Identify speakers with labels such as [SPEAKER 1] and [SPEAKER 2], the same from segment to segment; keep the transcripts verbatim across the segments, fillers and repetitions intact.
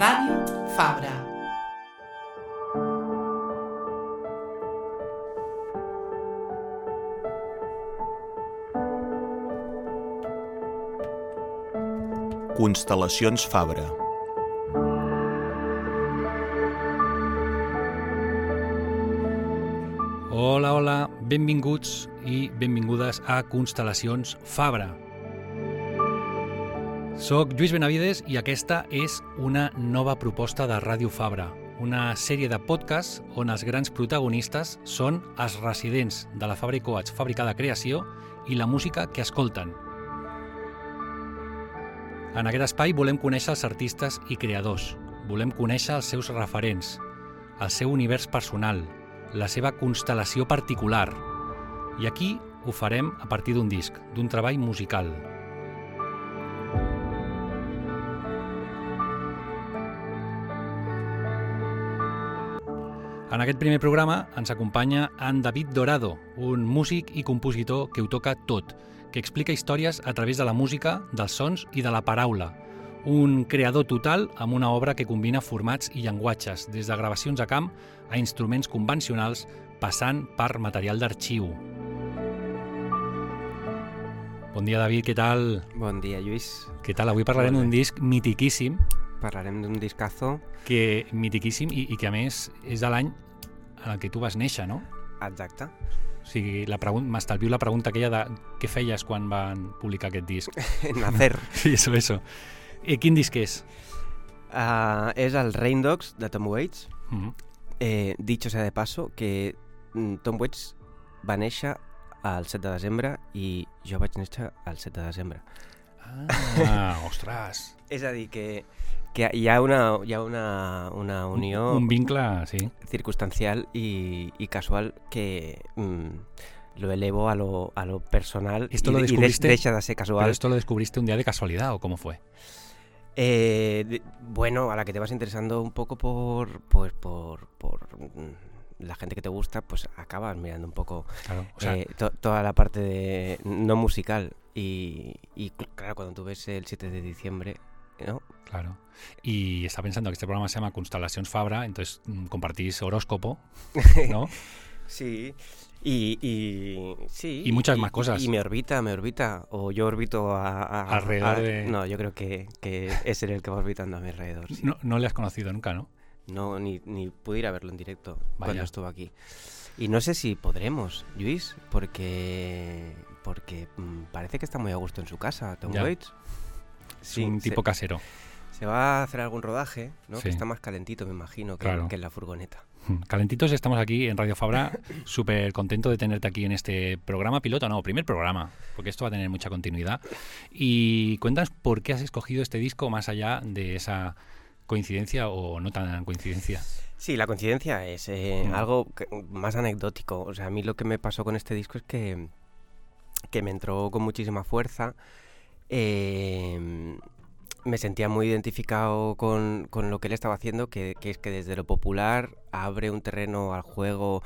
[SPEAKER 1] Ràdio Fabra.
[SPEAKER 2] Constel·lacions Fabra.
[SPEAKER 3] Hola, hola, benvinguts i benvingudes a Constel·lacions Fabra. Soc Lluís Benavides i aquesta és una nova proposta de Ràdio Fabra, una sèrie de podcasts on els grans protagonistes són els residents de la Fabra i Coats Fàbrica de Creació i la música que escolten. En aquest espai volem conèixer els artistes i creadors, volem conèixer els seus referents, el seu univers personal, la seva constel·lació particular. I aquí ho farem a partir d'un disc, d'un treball musical. En aquest primer programa ens acompanya en David Dorado, un músic i compositor que ho toca tot, que explica històries a través de la música, dels sons i de la paraula. Un creador total amb una obra que combina formats i llenguatges, des de gravacions a camp a instruments convencionals, passant per material d'arxiu. Bon dia, David, què tal?
[SPEAKER 4] Bon dia, Lluís.
[SPEAKER 3] Què tal? Avui parlarem d'un disc mitiquíssim.
[SPEAKER 4] Parlarem d'un discazo.
[SPEAKER 3] Que mitiquíssim i, i que a més és de l'any en el que tu vas néixer, no?
[SPEAKER 4] Exacte.
[SPEAKER 3] O sigui, la pregun- m'estalvio la pregunta aquella de què feies quan van publicar aquest disc.
[SPEAKER 4] Nacer.
[SPEAKER 3] Sí, eso, eso. I quin disc és?
[SPEAKER 4] Uh, és el Rain Dogs de Tom Waits.
[SPEAKER 3] Mm-hmm.
[SPEAKER 4] Eh, dicho sea de paso, que mm, Tom Waits va néixer el set de desembre i jo vaig néixer el set de desembre.
[SPEAKER 3] Ah, ostres.
[SPEAKER 4] És a dir, que, que hi ha una, hi ha una, una unió
[SPEAKER 3] Un, un vincle, sí.
[SPEAKER 4] circunstancial y, y casual que mm, lo elevo a lo, a lo personal.
[SPEAKER 3] ¿Esto
[SPEAKER 4] y,
[SPEAKER 3] lo
[SPEAKER 4] y de-
[SPEAKER 3] descubriste?
[SPEAKER 4] deja de ser casual.
[SPEAKER 3] ¿Pero esto lo descubriste un día de casualidad o cómo fue?
[SPEAKER 4] Eh, de- bueno, a la que te vas interesando un poco por, pues, por, por mm, la gente que te gusta, pues acabas mirando un poco
[SPEAKER 3] Claro, o sea,
[SPEAKER 4] eh, to- toda la parte de no musical. Y, y cl- claro, cuando tú ves el siete de diciembre, ¿no?
[SPEAKER 3] claro. Y está pensando que este programa se llama Constel·lacions Fabra, entonces mm, compartís horóscopo, ¿no?
[SPEAKER 4] Sí, y, y sí.
[SPEAKER 3] Y muchas más cosas.
[SPEAKER 4] Y, me orbita, me orbita. O yo orbito a... a-
[SPEAKER 3] Alrededor
[SPEAKER 4] a-
[SPEAKER 3] de-
[SPEAKER 4] No, yo creo que, que es él el que va orbitando a mi alrededor. Sí.
[SPEAKER 3] No, no le has conocido nunca, ¿no?
[SPEAKER 4] No, ni, ni pude ir a verlo en directo
[SPEAKER 3] Vaya.
[SPEAKER 4] cuando estuvo aquí. Y no sé si podremos, Luis, porque porque mm, parece que está muy a gusto en su casa, Tom
[SPEAKER 3] Ya.
[SPEAKER 4] Waits.
[SPEAKER 3] Es un tipo
[SPEAKER 4] se,
[SPEAKER 3] casero.
[SPEAKER 4] se va a hacer algún rodaje, ¿no?
[SPEAKER 3] Sí.
[SPEAKER 4] Que está más calentito, me imagino, que,
[SPEAKER 3] Claro.
[SPEAKER 4] que en la furgoneta.
[SPEAKER 3] Calentitos, estamos aquí en Radio Fabra, súper contento de tenerte aquí en este programa piloto, no, primer programa, porque esto va a tener mucha continuidad. Y cuéntanos por qué has escogido este disco más allá de esa coincidencia o no tan coincidencia.
[SPEAKER 4] Sí, la coincidencia es eh,
[SPEAKER 3] Mm.
[SPEAKER 4] algo que- más anecdótico. O sea, a mí lo que me pasó con este disco es que, que me entró con muchísima fuerza. Eh, me sentía muy identificado con, con lo que él estaba haciendo, que, que es que desde lo popular abre un terreno al juego.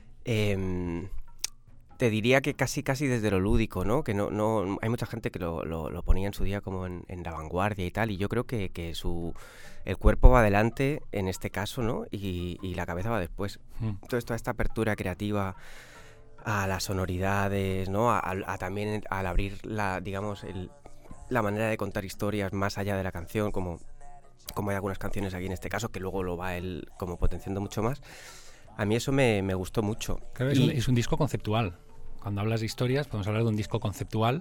[SPEAKER 4] eh, te diría que casi casi desde lo lúdico, ¿no? Que no, no hay mucha gente que lo, lo, lo ponía en su día como en, en la vanguardia y tal, y yo creo que, que su el cuerpo va adelante en este caso, ¿no? Y, y la cabeza va después.
[SPEAKER 3] Mm.
[SPEAKER 4] Entonces toda esta apertura creativa a las sonoridades, ¿no? A, a- a también al abrir la, digamos, el, la manera de contar historias más allá de la canción, como, como hay algunas canciones aquí en este caso, que luego lo va él como potenciando mucho más. A mí eso me, me gustó mucho.
[SPEAKER 3] Claro, es,
[SPEAKER 4] Y-
[SPEAKER 3] un, es un disco conceptual. Cuando hablas de historias, podemos hablar de un disco conceptual.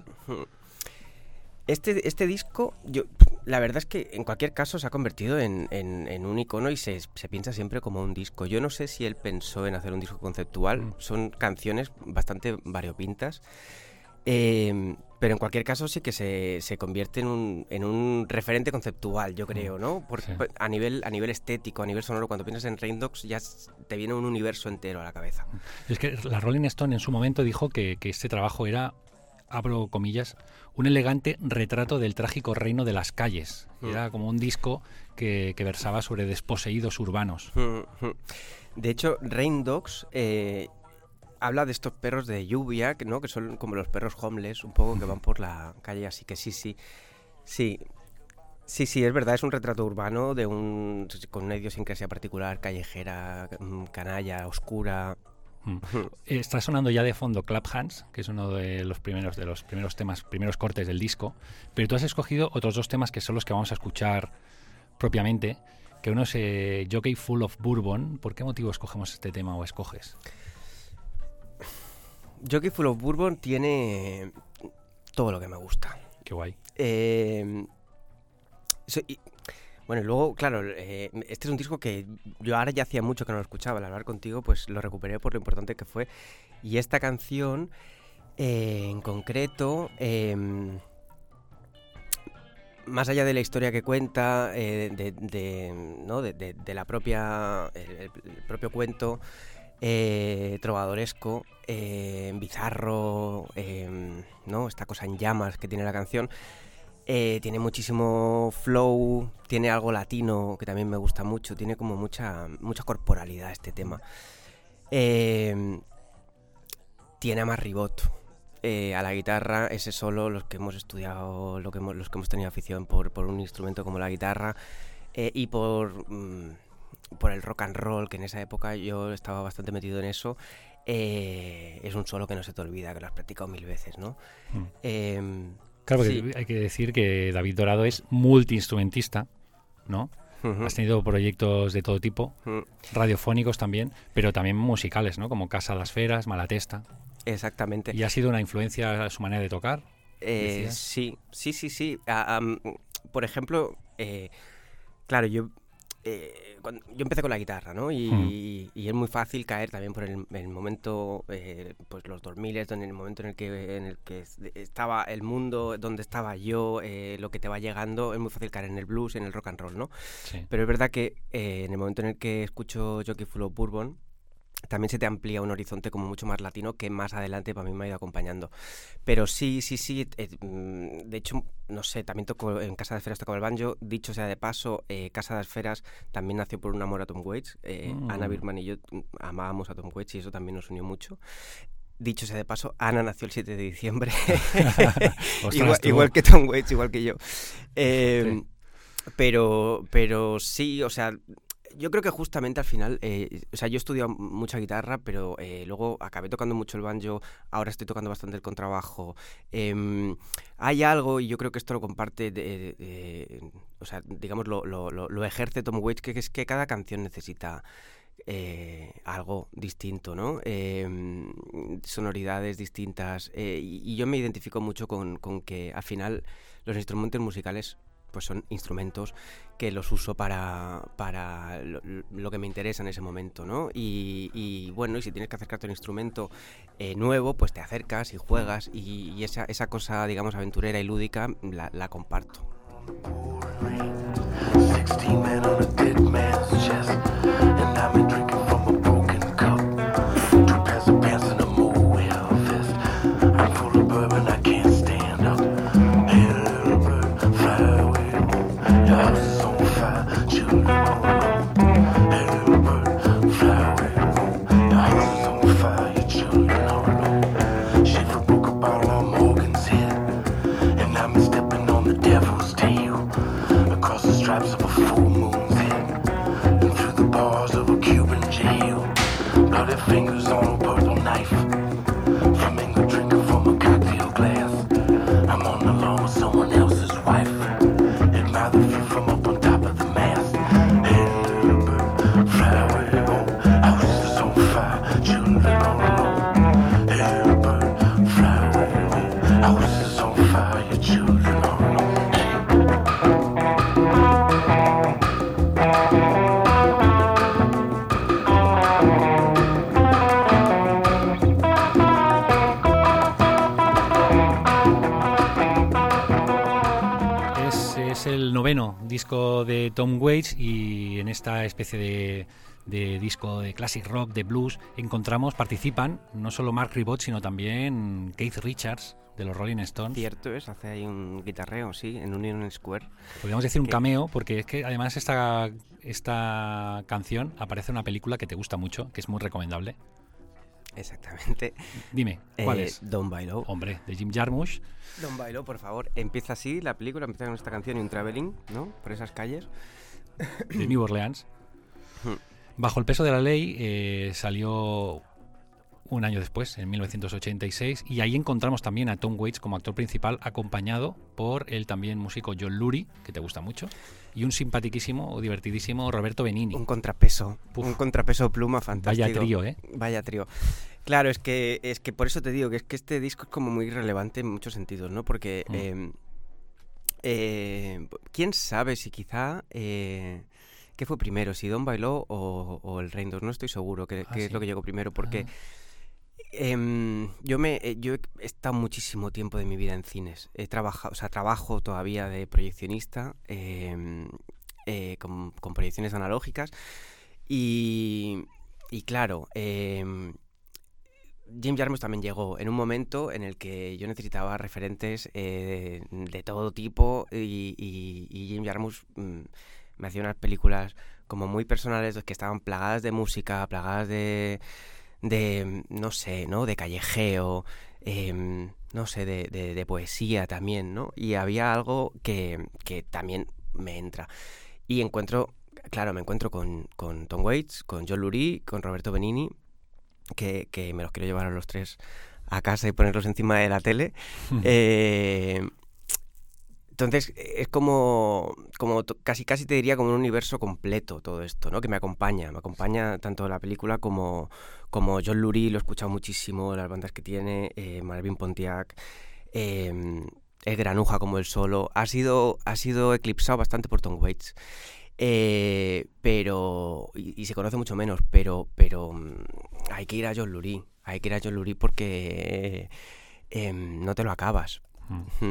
[SPEAKER 4] Este, este disco, yo la verdad es que en cualquier caso se ha convertido en, en, en un icono y se, se piensa siempre como un disco. Yo no sé si él pensó en hacer un disco conceptual,
[SPEAKER 3] Mm.
[SPEAKER 4] son canciones bastante variopintas, eh, pero en cualquier caso sí que se, se convierte en un, en un referente conceptual, yo creo, ¿no? Por-
[SPEAKER 3] Sí.
[SPEAKER 4] por- a, nivel, a nivel estético, a nivel sonoro, cuando piensas en Rain Dogs ya s- te viene un universo entero a la cabeza.
[SPEAKER 3] Es que la Rolling Stone en su momento dijo que, que este trabajo era, abro comillas, un elegante retrato del trágico reino de las calles.
[SPEAKER 4] Mm.
[SPEAKER 3] Era como un disco que, que versaba sobre desposeídos urbanos.
[SPEAKER 4] De hecho, Rain Dogs eh, habla de estos perros de lluvia, que, ¿no? Que son como los perros homeless, un poco que van por la calle, así que sí, sí. Sí. Sí, sí, es verdad, es un retrato urbano de un con una idiosincrasia particular, callejera, canalla, oscura.
[SPEAKER 3] Mm. Está sonando ya de fondo Clap Hands, que es uno de los primeros de los primeros temas, primeros cortes del disco, pero tú has escogido otros dos temas que son los que vamos a escuchar propiamente, que uno es eh, Jockey Full of Bourbon. ¿Por qué motivo escogemos este tema o escoges?
[SPEAKER 4] Jockey Full of Bourbon tiene todo lo que me gusta.
[SPEAKER 3] Qué guay.
[SPEAKER 4] Eh, so, y, bueno, luego, claro, eh, este es un disco que yo ahora ya hacía mucho que no lo escuchaba. Al hablar contigo, pues lo recuperé por lo importante que fue. Y esta canción, eh, en concreto, eh, más allá de la historia que cuenta, eh, de, de, ¿no? de, de, de la propia, el, el propio cuento eh, trovadoresco, eh, bizarro, eh, ¿no? Esta cosa en llamas que tiene la canción. Eh, tiene muchísimo flow, tiene algo latino que también me gusta mucho, tiene como mucha mucha corporalidad este tema. Eh, tiene a Mark Ribot eh, a la guitarra, ese solo, los que hemos estudiado, lo que hemos, los que hemos tenido afición por, por un instrumento como la guitarra eh, y por, mm, por el rock and roll, que en esa época yo estaba bastante metido en eso. Eh, es un solo que no se te olvida, que lo has practicado mil veces, ¿no? Mm. Eh,
[SPEAKER 3] Claro, porque
[SPEAKER 4] sí.
[SPEAKER 3] Hay que decir que David Dorado es multiinstrumentista, ¿no? Uh-huh. Has tenido proyectos de todo tipo, uh-huh. radiofónicos también, pero también musicales, ¿no? Como Casa das Feras, Malatesta.
[SPEAKER 4] Exactamente.
[SPEAKER 3] ¿Y ha sido una influencia a su manera de tocar?
[SPEAKER 4] Eh, sí, sí, sí, sí. Uh, um, por ejemplo, eh, claro, yo... Eh, cuando, yo empecé con la guitarra, ¿no? Y, hmm. y, y es muy fácil caer también por el, el momento, eh, pues los dos mil, en el momento en el que en el que estaba el mundo, donde estaba yo, eh, lo que te va llegando, es muy fácil caer en el blues y en el rock and roll, ¿no?
[SPEAKER 3] Sí.
[SPEAKER 4] Pero es verdad que eh, en el momento en el que escucho Jockey Full of Bourbon, también se te amplía un horizonte como mucho más latino que más adelante para mí me ha ido acompañando. Pero sí, sí, sí, eh, de hecho, no sé, también toco en Casa de Esferas, tocaba el banjo. Dicho sea de paso, eh, Casa de Esferas también nació por un amor a Tom Waits. Eh, mm. Ana Birman y yo amábamos a Tom Waits y eso también nos unió mucho. Dicho sea de paso, Ana nació el siete de diciembre, igual, igual que Tom Waits, igual que yo. Eh, sí. Pero, pero sí, o sea... Yo creo que justamente al final, eh, o sea, yo he estudiado mucha guitarra, pero eh, luego acabé tocando mucho el banjo, ahora estoy tocando bastante el contrabajo. Eh, hay algo, y yo creo que esto lo comparte, de, de, de, o sea, digamos, lo, lo, lo, lo ejerce Tom Waits, que es que cada canción necesita eh, algo distinto, ¿no? Eh, sonoridades distintas, eh, y, y yo me identifico mucho con, con que al final los instrumentos musicales pues son instrumentos que los uso para, para lo, lo que me interesa en ese momento, ¿no? Y, y bueno, y si tienes que acercarte a un instrumento eh, nuevo, pues te acercas y juegas y, y esa, esa cosa, digamos, aventurera y lúdica la, la comparto.
[SPEAKER 3] Disco de Tom Waits, y en esta especie de, de disco de classic rock, de blues, encontramos, participan no solo Mark Ribot, sino también Keith Richards de los Rolling Stones.
[SPEAKER 4] Cierto es, hace ahí un guitarreo, sí, en Union Square.
[SPEAKER 3] Podríamos decir un cameo, porque es que además esta, esta canción aparece en una película que te gusta mucho, que es muy recomendable.
[SPEAKER 4] Exactamente.
[SPEAKER 3] Dime, ¿cuál
[SPEAKER 4] eh,
[SPEAKER 3] es?
[SPEAKER 4] Don't Buy Low.
[SPEAKER 3] Hombre, de Jim Jarmusch.
[SPEAKER 4] Don't Buy Low, por favor. Empieza así la película, empieza con esta canción y un traveling, ¿no? Por esas calles.
[SPEAKER 3] De New Orleans. Bajo el peso de la ley eh, salió un año después, en mil novecientos ochenta y seis, y ahí encontramos también a Tom Waits como actor principal, acompañado por el también músico John Lurie, que te gusta mucho, y un simpatiquísimo o divertidísimo Roberto Benigni.
[SPEAKER 4] Un contrapeso,
[SPEAKER 3] Puf.
[SPEAKER 4] un contrapeso pluma fantástico.
[SPEAKER 3] Vaya trío, ¿eh?
[SPEAKER 4] Vaya trío. Claro, es que es que por eso te digo que es que este disco es como muy relevante en muchos sentidos, ¿no? Porque mm. eh, eh, quién sabe si quizá eh, ¿qué fue primero? Si Don't Buy Low o, o el Rain dos, no estoy seguro qué,
[SPEAKER 3] ah,
[SPEAKER 4] qué
[SPEAKER 3] ¿sí?
[SPEAKER 4] es lo que llegó primero, porque
[SPEAKER 3] ah.
[SPEAKER 4] Eh, yo me eh, yo he estado muchísimo tiempo de mi vida en cines. He trabajado, o sea, trabajo todavía de proyeccionista eh, eh, con, con proyecciones analógicas y, y claro, eh, Jim Jarmusch también llegó en un momento en el que yo necesitaba referentes eh, de todo tipo y, y, y Jim Jarmusch mm, me hacía unas películas como muy personales que estaban plagadas de música, plagadas de de, no sé, ¿no? De callejeo, eh, no sé, de, de, de poesía también, ¿no? Y había algo que, que también me entra. Y encuentro, claro, me encuentro con, con Tom Waits, con John Lurie, con Roberto Benigni, que, que me los quiero llevar a los tres a casa y ponerlos encima de la tele. eh... Entonces es como, como t- casi casi te diría como un universo completo todo esto, ¿no? Que me acompaña, me acompaña tanto la película como, como John Lurie, lo he escuchado muchísimo, las bandas que tiene, eh, Marvin Pontiac, eh, el granuja como el solo, ha sido, ha sido eclipsado bastante por Tom Waits, eh, pero y, y se conoce mucho menos, pero, pero hay que ir a John Lurie, hay que ir a John Lurie porque eh, eh, no te lo acabas.
[SPEAKER 3] Mm.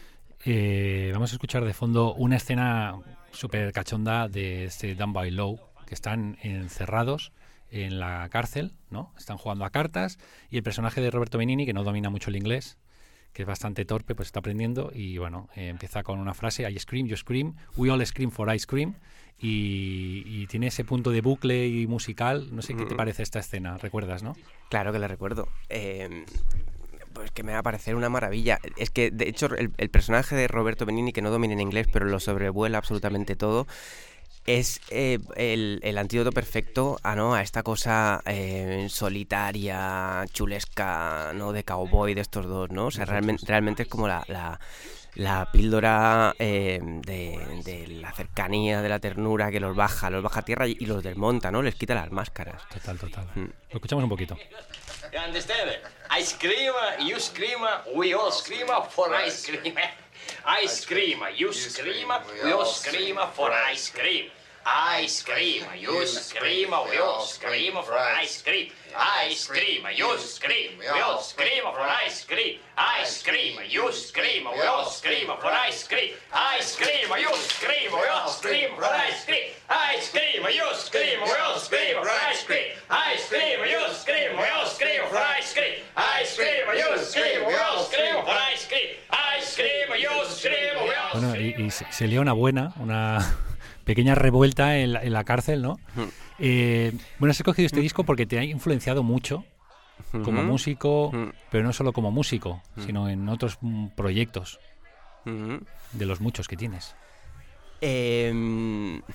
[SPEAKER 3] Eh, vamos a escuchar de fondo una escena súper cachonda de este Don't Buy Low, que están encerrados en la cárcel, ¿no? Están jugando a cartas y el personaje de Roberto Benigni, que no domina mucho el inglés, que es bastante torpe, pues está aprendiendo y bueno, eh, empieza con una frase: I scream, you scream, we all scream for ice cream, y, y tiene ese punto de bucle y musical. No sé qué te parece esta escena, ¿recuerdas, no?
[SPEAKER 4] Claro que la recuerdo. Eh... Pues que me va a parecer una maravilla. Es que, de hecho, el, el personaje de Roberto Benigni, que no domina en inglés, pero lo sobrevuela absolutamente todo, es eh, el, el antídoto perfecto a, ¿no? a esta cosa eh, solitaria, chulesca, ¿no? De cowboy de estos dos, ¿no? O sea, realmente, realmente es como la... la la píldora eh, de, de la cercanía, de la ternura, que los baja, los baja a tierra y, y los desmonta, ¿no? Les quita las máscaras.
[SPEAKER 3] Total, total.
[SPEAKER 4] Mm.
[SPEAKER 3] Lo escuchamos un poquito.
[SPEAKER 1] You understand it? I scream, you scream, we all scream for ice cream. I scream, you scream, we all scream for ice cream. I scream, you scream, we all scream for ice cream. I scream, you scream, we all scream for ice cream. I scream, you scream, we all scream for ice cream. I scream, you scream, we all scream for ice cream. I scream, you scream, we all scream for ice cream. I scream, you scream, we all scream for ice cream. I scream, you scream, we all scream for ice cream. I scream, you scream, we all.
[SPEAKER 3] Bueno, y, y se, se lía una buena, una pequeña revuelta en la, en la cárcel, ¿no? Eh, bueno, has escogido este disco porque te ha influenciado mucho como músico, pero no solo como músico, sino en otros mm, proyectos de los muchos que tienes.
[SPEAKER 4] Eh,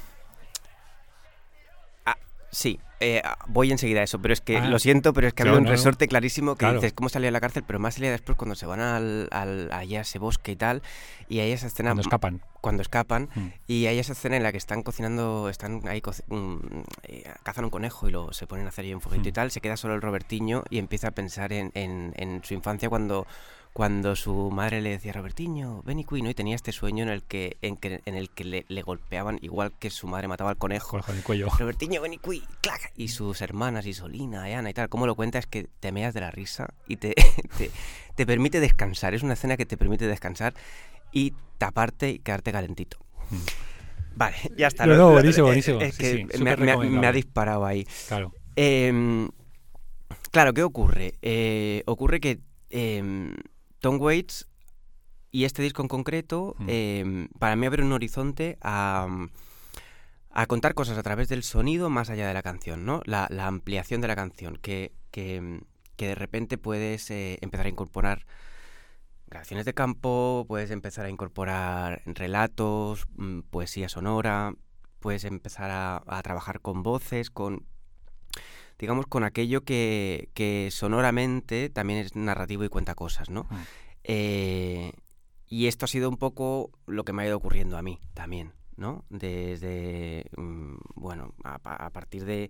[SPEAKER 4] ah, sí, eh, voy enseguida a eso, pero es que
[SPEAKER 3] Ah,
[SPEAKER 4] lo siento, pero es que
[SPEAKER 3] no,
[SPEAKER 4] había un
[SPEAKER 3] no,
[SPEAKER 4] resorte clarísimo que
[SPEAKER 3] claro.
[SPEAKER 4] dices, ¿cómo salía de la cárcel? Pero más salía después cuando se van al, al, allá a ese bosque y tal, y hay esa escena...
[SPEAKER 3] Cuando escapan.
[SPEAKER 4] Cuando escapan,
[SPEAKER 3] Mm.
[SPEAKER 4] y hay esa escena en la que están cocinando, están ahí, co- um, eh, cazan un conejo y lo se ponen a hacer ahí un fueguito
[SPEAKER 3] Mm.
[SPEAKER 4] y tal, se queda solo el Robertiño y empieza a pensar en, en, en su infancia cuando... Cuando su madre le decía, Robertiño, ven y cuí, ¿no? Y tenía este sueño en el que, en que, en el que le, le golpeaban igual que su madre mataba al conejo.
[SPEAKER 3] Con el cuello.
[SPEAKER 4] Robertiño, ven y cuí, clac. Y sus hermanas, Isolina, Ana y tal, cómo lo cuenta es que te meas de la risa y te, te, te permite descansar. Es una escena que te permite descansar y taparte y quedarte calentito.
[SPEAKER 3] Mm.
[SPEAKER 4] Vale, ya está.
[SPEAKER 3] No,
[SPEAKER 4] lo-
[SPEAKER 3] no,
[SPEAKER 4] lo-
[SPEAKER 3] buenísimo,
[SPEAKER 4] eh,
[SPEAKER 3] buenísimo.
[SPEAKER 4] Es
[SPEAKER 3] Sí,
[SPEAKER 4] que
[SPEAKER 3] sí,
[SPEAKER 4] me,
[SPEAKER 3] súper
[SPEAKER 4] me ha- me ha
[SPEAKER 3] recomendable.
[SPEAKER 4] disparado ahí.
[SPEAKER 3] Claro.
[SPEAKER 4] Eh, claro, ¿qué ocurre? Eh, ocurre que eh, Tom Waits y este disco en concreto,
[SPEAKER 3] Mm.
[SPEAKER 4] eh, para mí abre un horizonte a, a contar cosas a través del sonido más allá de la canción, ¿no? La, la ampliación de la canción, que, que, que de repente puedes eh, empezar a incorporar grabaciones de campo, puedes empezar a incorporar relatos, mmm, poesía sonora, puedes empezar a, a trabajar con voces, con, digamos, con aquello que, que sonoramente también es narrativo y cuenta cosas, ¿no? Mm. Eh, y esto ha sido un poco lo que me ha ido ocurriendo a mí también, ¿no? Desde, mmm, bueno, a, a partir de,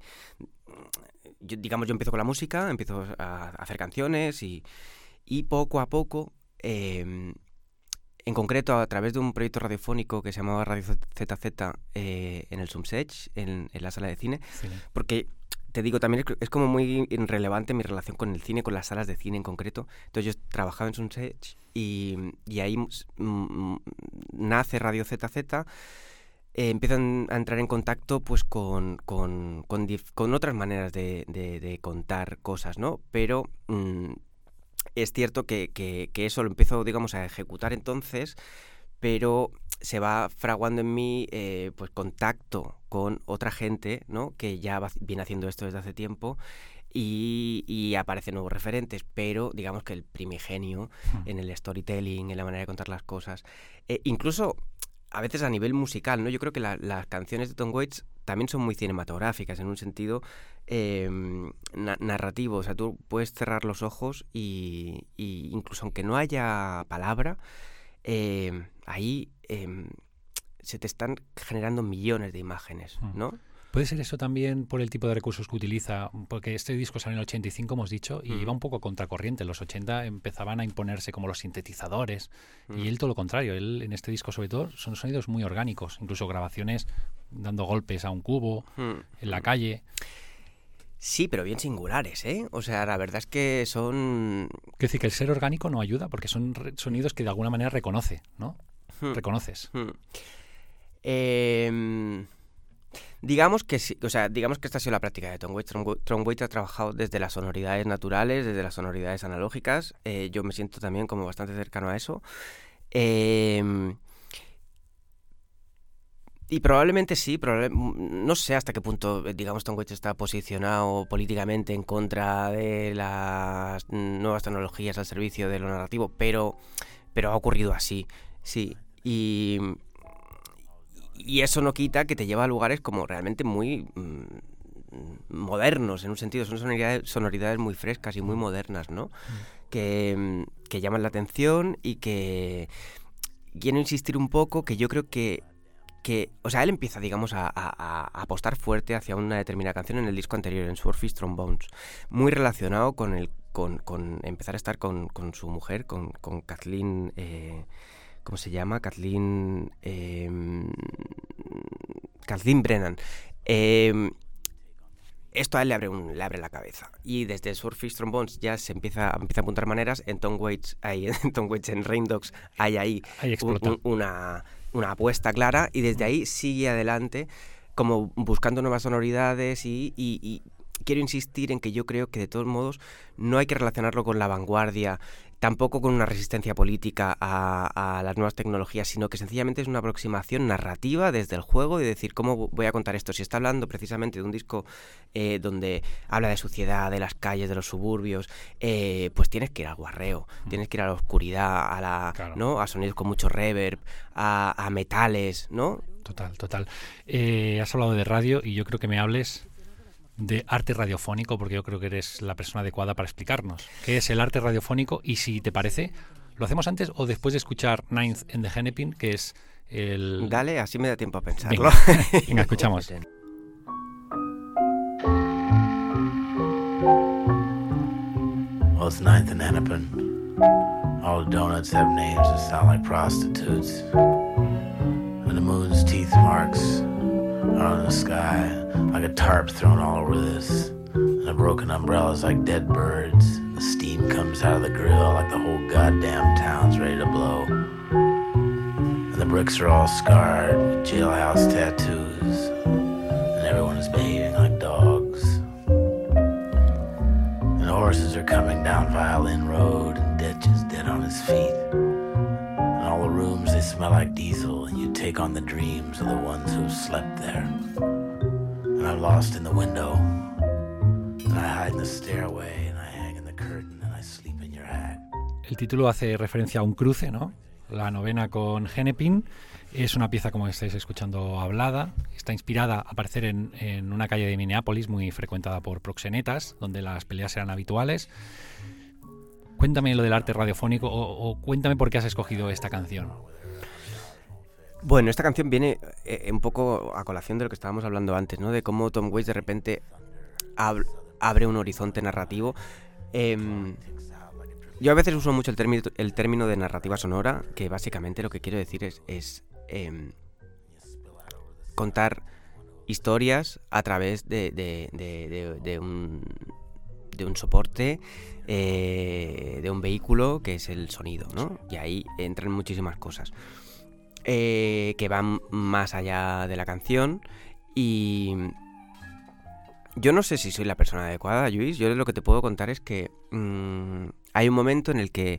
[SPEAKER 4] yo, digamos, yo empiezo con la música, empiezo a hacer canciones y, y poco a poco... Eh, en concreto, a través de un proyecto radiofónico que se llamaba Radio Z Z eh, en el Sumsech, en, en la sala de cine, sí. Porque, te digo, también es, es como muy relevante mi relación con el cine, con las salas de cine en concreto. Entonces yo trabajaba en Sumsech y, y ahí mm, nace Radio Z Z. Eh, empiezan a entrar en contacto pues con, con, con, dif- con otras maneras de, de, de contar cosas, ¿no? Pero... Mm, es cierto que, que, que eso lo empiezo, digamos, a ejecutar entonces, pero se va fraguando en mí eh, pues contacto con otra gente, ¿no? Que ya va, viene haciendo esto desde hace tiempo y, y aparecen nuevos referentes, pero digamos que el primigenio hmm. en el storytelling, en la manera de contar las cosas, eh, incluso a veces a nivel musical, ¿no? Yo creo que la, las canciones de Tom Waits también son muy cinematográficas en un sentido eh, na- narrativo. O sea, tú puedes cerrar los ojos y, y incluso aunque no haya palabra, eh, ahí eh, se te están generando millones de imágenes, ¿no?
[SPEAKER 3] ¿Puede ser eso también por el tipo de recursos que utiliza? Porque este disco salió en el ochenta y cinco, hemos dicho, y mm. iba un poco contracorriente. En los ochenta empezaban a imponerse como los sintetizadores, mm. y él todo lo contrario. Él en este disco sobre todo son sonidos muy orgánicos, incluso grabaciones dando golpes a un cubo, mm. en la calle.
[SPEAKER 4] Sí, pero bien singulares, ¿eh? O sea, la verdad es que son...
[SPEAKER 3] Quiero decir que el ser orgánico no ayuda, porque son re- sonidos que de alguna manera reconoce, ¿no? Mm. Reconoces.
[SPEAKER 4] Mm. Eh... Digamos que sí, o sea, digamos que esta ha sido la práctica de Tom Waits. Tom Waits ha trabajado desde las sonoridades naturales, desde las sonoridades analógicas. Eh, yo me siento también como bastante cercano a eso. Eh, y probablemente sí, probable, no sé hasta qué punto, digamos, Tom Waits está posicionado políticamente en contra de las nuevas tecnologías al servicio de lo narrativo, pero, pero ha ocurrido así, sí. Y... Y eso no quita que te lleva a lugares como realmente muy mmm, modernos, en un sentido. Son sonoridades, sonoridades muy frescas y muy modernas, ¿no? Mm. Que, que llaman la atención y que quiero insistir un poco que yo creo que, que o sea, él empieza, digamos, a, a, a apostar fuerte hacia una determinada canción en el disco anterior, en Swordfish Trombones, muy relacionado con el con, con empezar a estar con, con su mujer, con, con Kathleen... Eh, ¿Cómo se llama? Kathleen... Eh, Kathleen Brennan. Eh, esto a él le abre, un, le abre la cabeza. Y desde Swordfish Trombones ya se empieza, empieza a apuntar maneras. En Tom Waits, hay, en Tom Waits, en Rain Dogs, hay ahí, ahí un, un, una, una apuesta clara. Y desde ahí sigue adelante, como buscando nuevas sonoridades y... y, y quiero insistir en que yo creo que de todos modos no hay que relacionarlo con la vanguardia, tampoco con una resistencia política a, a las nuevas tecnologías, sino que sencillamente es una aproximación narrativa desde el juego, de decir, ¿cómo voy a contar esto? Si está hablando precisamente de un disco eh, donde habla de suciedad, de las calles, de los suburbios, eh, pues tienes que ir al guarreo, mm. tienes que ir a la oscuridad, a la, claro. ¿no? A sonidos con mucho reverb, a, a metales, ¿no?
[SPEAKER 3] Total, total. Eh, has hablado de radio y yo creo que me hables de arte radiofónico, porque yo creo que eres la persona adecuada para explicarnos qué es el arte radiofónico y, si te parece, ¿lo hacemos antes o después de escuchar Ninth and the Hennepin, que es el...
[SPEAKER 4] Dale, así me da tiempo a pensarlo.
[SPEAKER 3] Venga, venga, escuchamos.
[SPEAKER 2] Well, it's Ninth and Hennepin. All the donuts have names that sound like prostitutes. And the moon's teeth marks are on the sky like a tarp thrown all over this. And the broken umbrellas like dead birds. The steam comes out of the grill like the whole goddamn town's ready to blow. And the bricks are all scarred with jailhouse tattoos. And everyone is behaving like dogs. And the horses are coming down Violin Road, and Ditch is dead on his feet. And all the rooms, they smell like diesel, and you take on the dreams of the ones who have slept there. And I'm lost in the window, and I hide in the stairway, and I hang in the curtain.
[SPEAKER 3] el título hace referencia a un cruce, ¿no? La novena con Hennepin. Es una pieza, como estáis escuchando, hablada. Está inspirada a aparecer en, en una calle de Minneapolis muy frecuentada por proxenetas, donde las peleas eran habituales. Cuéntame lo del arte radiofónico o, o cuéntame por qué has escogido esta canción.
[SPEAKER 4] Bueno, esta canción viene eh, un poco a colación de lo que estábamos hablando antes, ¿no? De cómo Tom Waits de repente ab- abre un horizonte narrativo. Eh, yo a veces uso mucho el, termi- el término de narrativa sonora, que básicamente lo que quiero decir es, es eh, contar historias a través de, de, de, de, de, un, de un soporte, eh, de un vehículo que es el sonido, ¿no? Y ahí entran muchísimas cosas. Eh, que van más allá de la canción y yo no sé si soy la persona adecuada, Lluís. Yo lo que te puedo contar es que mmm, hay un momento en el que,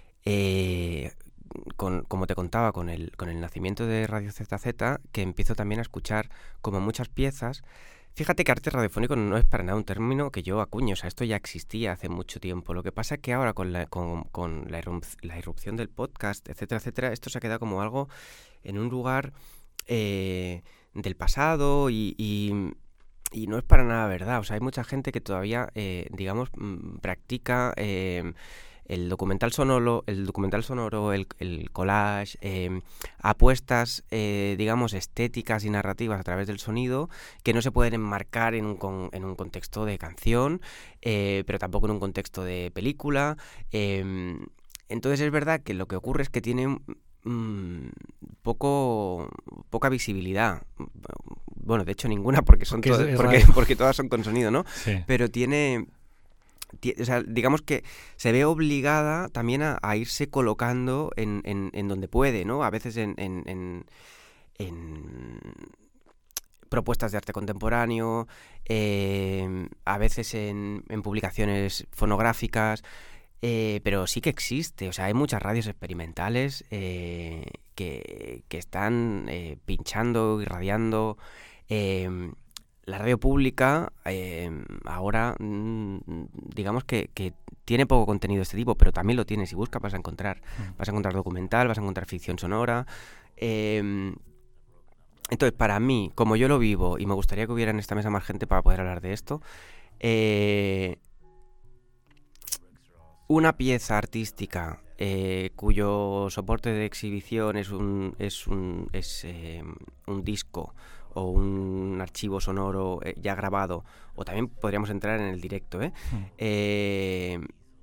[SPEAKER 4] eh, con, como te contaba, con el, con el nacimiento de Radio Z Z, que empiezo también a escuchar como muchas piezas. Fíjate que arte radiofónico no es para nada un término que yo acuño, o sea, esto ya existía hace mucho tiempo. Lo que pasa es que ahora con la, con, con la, irrup- la irrupción del podcast, etcétera, etcétera, esto se ha quedado como algo en un lugar eh, del pasado y, y, y no es para nada verdad. O sea, hay mucha gente que todavía, eh, digamos, practica eh, el documental sonoro, el documental sonoro, el, el collage, eh, apuestas, eh, digamos, estéticas y narrativas a través del sonido que no se pueden enmarcar en un, con, en un contexto de canción, eh, pero tampoco en un contexto de película. Eh, entonces es verdad que lo que ocurre es que tiene mmm, poco poca visibilidad. Bueno, de hecho ninguna, porque son
[SPEAKER 3] porque,
[SPEAKER 4] todas,
[SPEAKER 3] es, es
[SPEAKER 4] porque, porque todas son con sonido, ¿no?
[SPEAKER 3] Sí.
[SPEAKER 4] Pero tiene... O sea, digamos que se ve obligada también a, a irse colocando en, en, en donde puede, ¿no? A veces en, en, en, en propuestas de arte contemporáneo, eh, a veces en, en publicaciones fonográficas, eh, pero sí que existe. O sea, hay muchas radios experimentales eh, que, que están eh, pinchando, irradiando. Eh, La radio pública eh, ahora, mmm, digamos que, que tiene poco contenido de este tipo, pero también lo tiene. Si buscas vas a encontrar. Mm. Vas a encontrar documental, vas a encontrar ficción sonora. Eh, entonces, para mí, como yo lo vivo, y me gustaría que hubiera en esta mesa más gente para poder hablar de esto, eh, una pieza artística eh, cuyo soporte de exhibición es un, es un, es, eh, un disco o un archivo sonoro eh, ya grabado, o también podríamos entrar en el directo, ¿eh? Mm. Eh,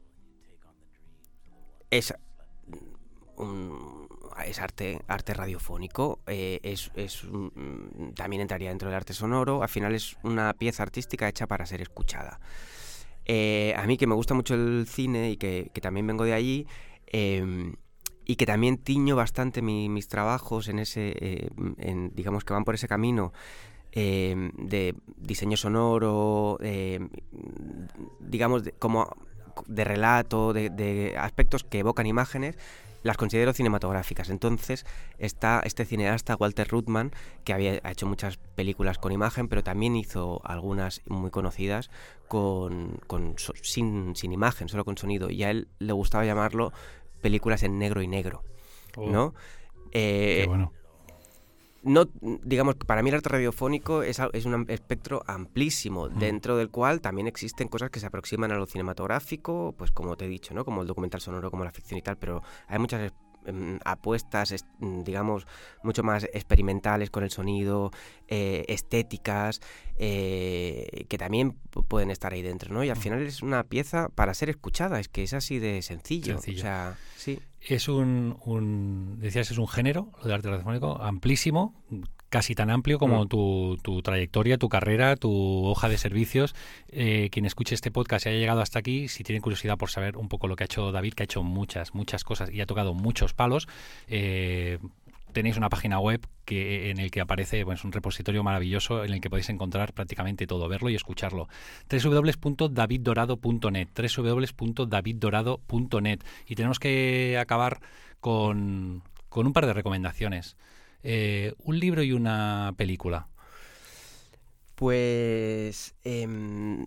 [SPEAKER 4] es, un, es arte, arte radiofónico, eh, es, es un, también entraría dentro del arte sonoro. Al final es una pieza artística hecha para ser escuchada. Eh, a mí, que me gusta mucho el cine y que, que también vengo de allí, eh, y que también tiño bastante mi, mis trabajos en ese, eh, en, digamos que van por ese camino eh, de diseño sonoro, eh, digamos de, como de relato, de, de aspectos que evocan imágenes, las considero cinematográficas. Entonces está este cineasta Walter Ruttmann, que había ha hecho muchas películas con imagen, pero también hizo algunas muy conocidas con, con so, sin, sin imagen, solo con sonido, y a él le gustaba llamarlo películas en negro y negro, oh, ¿no? Eh,
[SPEAKER 3] qué bueno.
[SPEAKER 4] No, digamos que para mí el arte radiofónico es, es un espectro amplísimo, mm. dentro del cual también existen cosas que se aproximan a lo cinematográfico, pues como te he dicho, ¿no? Como el documental sonoro, como la ficción y tal, pero hay muchas eh, apuestas, es, digamos, mucho más experimentales con el sonido, eh, estéticas, eh, que también pueden estar ahí dentro, ¿no? Y al mm. final es una pieza para ser escuchada, es que es así de sencillo. sencillo. O sea, sí.
[SPEAKER 3] Es un, un, decías, es un género, lo de arte radiofónico, amplísimo, casi tan amplio como mm. tu, tu trayectoria, tu carrera, tu hoja de servicios. Eh, quien escuche este podcast y haya llegado hasta aquí, si tiene curiosidad por saber un poco lo que ha hecho David, que ha hecho muchas, muchas cosas y ha tocado muchos palos, eh, tenéis una página web que en el que aparece, bueno, es un repositorio maravilloso en el que podéis encontrar prácticamente todo, verlo y escucharlo. doble u doble u doble u punto david dorado punto net, doble u doble u doble u punto david dorado punto net. Y tenemos que acabar con, con un par de recomendaciones. Eh, un libro y una película.
[SPEAKER 4] Pues... Eh,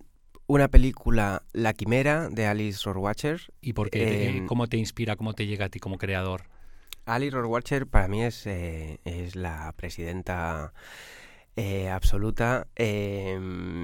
[SPEAKER 4] una película, La Quimera, de Alice Rohrwacher.
[SPEAKER 3] ¿Y por qué? Eh, ¿Cómo te inspira, cómo te llega a ti como creador?
[SPEAKER 4] Alice Rohrwacher para mí es, eh, es la presidenta eh, absoluta, eh,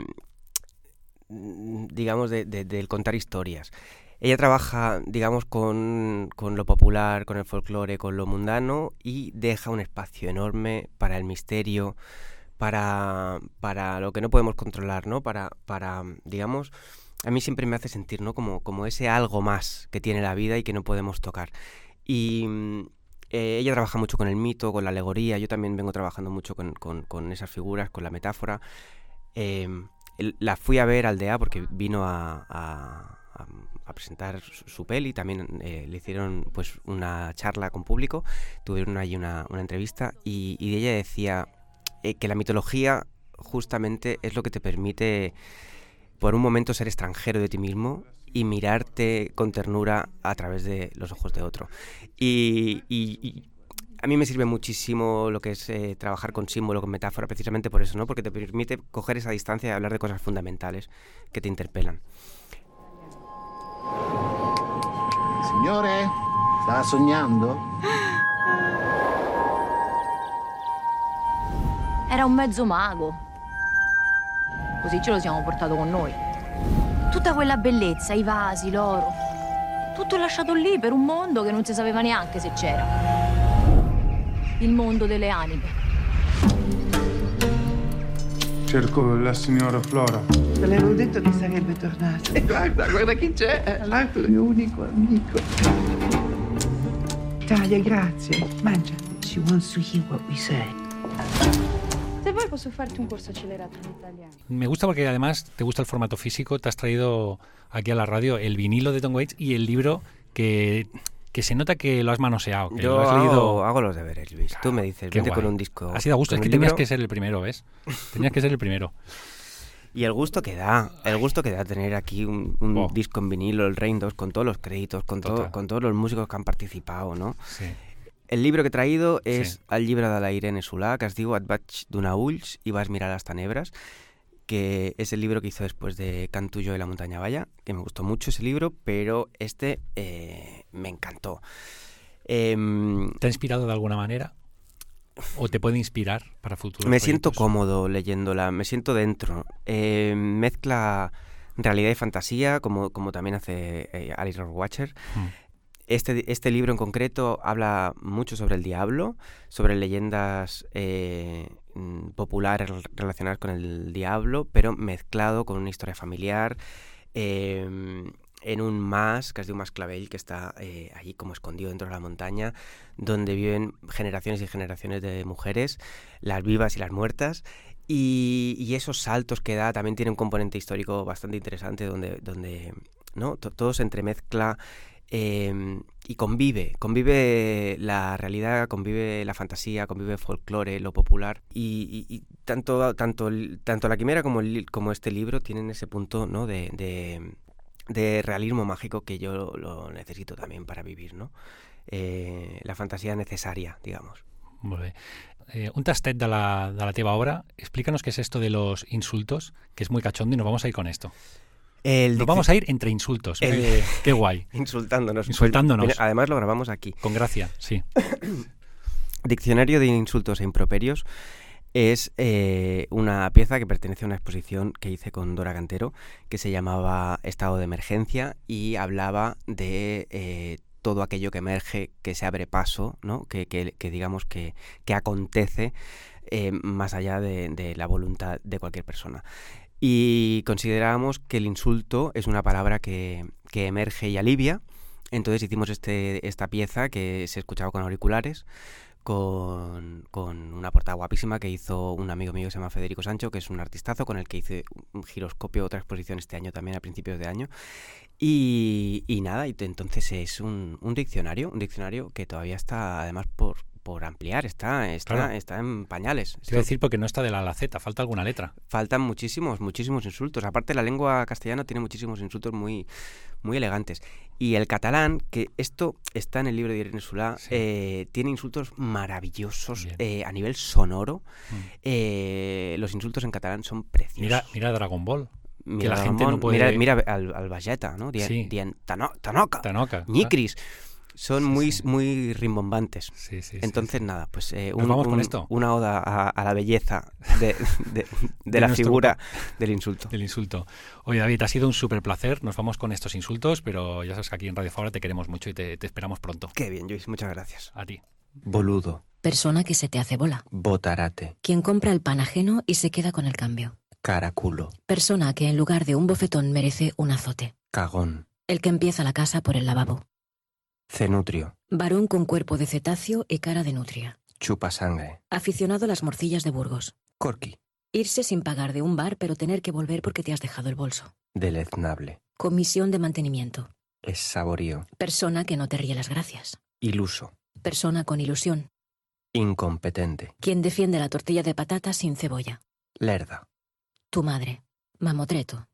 [SPEAKER 4] digamos, de, de, del contar historias. Ella trabaja, digamos, con, con lo popular, con el folclore, con lo mundano, y deja un espacio enorme para el misterio, para, para lo que no podemos controlar, ¿no? Para, para, digamos, a mí siempre me hace sentir, ¿no? Como, como ese algo más que tiene la vida y que no podemos tocar. Y eh, ella trabaja mucho con el mito, con la alegoría. Yo también vengo trabajando mucho con, con, con esas figuras, con la metáfora. Eh, la fui a ver al D E A porque vino a... a A, a presentar su, su peli, también eh, le hicieron pues una charla con público, tuvieron allí una, una entrevista y, y ella decía eh, que la mitología justamente es lo que te permite por un momento ser extranjero de ti mismo y mirarte con ternura a través de los ojos de otro. Y, y, y a mí me sirve muchísimo lo que es eh, trabajar con símbolo, con metáfora, precisamente por eso, ¿no? Porque te permite coger esa distancia y hablar de cosas fundamentales que te interpelan.
[SPEAKER 5] Signore, stava sognando?
[SPEAKER 6] Era un mezzo mago. Così ce lo siamo portato con noi. Tutta quella bellezza, i vasi, l'oro. Tutto lasciato lì per un mondo che non si sapeva neanche se c'era. Il mondo delle anime.
[SPEAKER 7] Cerco la signora Flora.
[SPEAKER 8] Te l'avevo detto che sarebbe tornata. E guarda, guarda chi c'è. L'altro è il mio unico amico. Talia, grazie. Mangia. She wants to hear what we say.
[SPEAKER 9] Se vuoi posso farti un corso accelerato en italiano.
[SPEAKER 3] Me gusta porque además te gusta el formato físico. Te has traído aquí a la radio el vinilo de Tom Waits y el libro que... que se nota que lo has manoseado. Que
[SPEAKER 4] Yo
[SPEAKER 3] lo has
[SPEAKER 4] hago,
[SPEAKER 3] leído...
[SPEAKER 4] hago los deberes, Luis. Tú me dices,
[SPEAKER 3] Qué
[SPEAKER 4] vente
[SPEAKER 3] guay.
[SPEAKER 4] con un disco.
[SPEAKER 3] Ha sido a gusto, es que
[SPEAKER 4] libro.
[SPEAKER 3] tenías que ser el primero, ¿ves? Tenías que ser el primero.
[SPEAKER 4] Y el gusto que da, el gusto que da tener aquí un, un
[SPEAKER 3] Oh.
[SPEAKER 4] disco en vinilo, el Rain dos, con todos los créditos, con, to, con todos los músicos que han participado, ¿no?
[SPEAKER 3] Sí.
[SPEAKER 4] El libro que he traído és
[SPEAKER 3] Sí.
[SPEAKER 4] el llibre de la Irene Solà, que es diu Et vaig donar ulls i vas mirar les tenebres, que es el libro que hizo después de Canto yo y la montaña vaya, que me gustó mucho ese libro, pero este eh, me encantó. Eh,
[SPEAKER 3] ¿Te ha inspirado de alguna manera? ¿O te puede inspirar para futuros
[SPEAKER 4] Me
[SPEAKER 3] proyectos?
[SPEAKER 4] siento cómodo leyéndola, me siento dentro. Eh, mezcla realidad y fantasía, como, como también hace eh, Alice Rohrwacher.
[SPEAKER 3] Hmm.
[SPEAKER 4] Este, este libro en concreto habla mucho sobre el diablo, sobre leyendas eh, populares relacionadas con el diablo, pero mezclado con una historia familiar, eh, en un mas, que es de un mas clavell, que está eh, allí como escondido dentro de la montaña, donde viven generaciones y generaciones de mujeres, las vivas y las muertas, y, y esos saltos que da también tiene un componente histórico bastante interesante, donde, donde ¿no? todo se entremezcla eh, y convive, convive la realidad, convive la fantasía, convive el folclore, lo popular, y, y, y tanto, tanto, tanto La Quimera como, el, como este libro tienen ese punto, ¿no? de... de de realismo mágico que yo lo, lo necesito también para vivir, ¿no? Eh, la fantasía necesaria, digamos.
[SPEAKER 3] Molt bé. Eh, un tastet de la, de la teva obra. Explícanos qué es esto de los insultos, que es muy cachondo y nos vamos a ir con esto.
[SPEAKER 4] El
[SPEAKER 3] nos vamos a ir entre insultos.
[SPEAKER 4] El...
[SPEAKER 3] Eh, qué guay.
[SPEAKER 4] Insultándonos.
[SPEAKER 3] Insultándonos.
[SPEAKER 4] Pues, además lo grabamos aquí.
[SPEAKER 3] Con gracia, sí.
[SPEAKER 4] Diccionario de insultos e improperios. Es eh, una pieza que pertenece a una exposición que hice con Dora Cantero, que se llamaba Estado de Emergencia, y hablaba de eh, todo aquello que emerge, que se abre paso, ¿no? que, que, que digamos que, que acontece eh, más allá de, de la voluntad de cualquier persona. Y considerábamos que el insulto es una palabra que, que emerge y alivia. Entonces hicimos este, esta pieza que se escuchaba con auriculares, Con, con una portada guapísima que hizo un amigo mío que se llama Federico Sancho, que es un artistazo con el que hice un giroscopio, otra exposición este año también, a principios de año. Y, y nada, y entonces es un, un diccionario, un diccionario que todavía está además por, por ampliar, está, está,
[SPEAKER 3] claro.
[SPEAKER 4] está en pañales.
[SPEAKER 3] Quiero decir porque no está de la a la Z, falta alguna letra.
[SPEAKER 4] Faltan muchísimos, muchísimos insultos. Aparte, la lengua castellana tiene muchísimos insultos muy, muy elegantes. Y el catalán, que esto está en el libro de Irene Solà, sí. eh, tiene insultos maravillosos eh, a nivel sonoro. Mm. Eh, los insultos en catalán son preciosos.
[SPEAKER 3] Mira, mira Dragon Ball. que
[SPEAKER 4] Mira
[SPEAKER 3] la gente
[SPEAKER 4] Ramon,
[SPEAKER 3] no puede...
[SPEAKER 4] Mira, mira al, al Valletta, ¿no? Dien,
[SPEAKER 3] Sí.
[SPEAKER 4] Dien, Tano, Tanoca,
[SPEAKER 3] Tanoca.
[SPEAKER 4] Ñicris. Son
[SPEAKER 3] Sí,
[SPEAKER 4] muy,
[SPEAKER 3] sí.
[SPEAKER 4] muy rimbombantes.
[SPEAKER 3] Sí, sí, sí,
[SPEAKER 4] Entonces,
[SPEAKER 3] sí.
[SPEAKER 4] nada, pues eh,
[SPEAKER 3] ¿Nos
[SPEAKER 4] un-
[SPEAKER 3] vamos con
[SPEAKER 4] un-
[SPEAKER 3] esto?
[SPEAKER 4] una oda a, a la belleza de, de- de
[SPEAKER 3] De
[SPEAKER 4] la
[SPEAKER 3] nuestro-
[SPEAKER 4] figura del insulto.
[SPEAKER 3] Del insulto. Oye, David, ha sido un súper placer. Nos vamos con estos insultos, pero ya sabes que aquí en Radio Fabra te queremos mucho y te, te esperamos pronto.
[SPEAKER 4] Qué bien, Luis, muchas gracias.
[SPEAKER 3] A ti.
[SPEAKER 10] Boludo,
[SPEAKER 11] Persona que se te hace bola.
[SPEAKER 10] botarate,
[SPEAKER 11] Quien compra el pan ajeno y se queda con el cambio.
[SPEAKER 10] caraculo,
[SPEAKER 11] Persona que en lugar de un bofetón merece un azote.
[SPEAKER 10] cagón,
[SPEAKER 11] El que empieza la casa por el lavabo.
[SPEAKER 10] cenutrio,
[SPEAKER 11] Varón con cuerpo de cetáceo y cara de nutria.
[SPEAKER 10] chupa sangre,
[SPEAKER 11] Aficionado a las morcillas de Burgos.
[SPEAKER 10] corky,
[SPEAKER 11] Irse sin pagar de un bar pero tener que volver porque te has dejado el bolso.
[SPEAKER 10] deleznable,
[SPEAKER 11] Comisión de mantenimiento.
[SPEAKER 10] es saborío,
[SPEAKER 11] Persona que no te ríe las gracias.
[SPEAKER 10] iluso,
[SPEAKER 11] Persona con ilusión.
[SPEAKER 10] incompetente,
[SPEAKER 11] Quien defiende la tortilla de patata sin cebolla.
[SPEAKER 10] lerda,
[SPEAKER 11] Tu madre. Mamotreto.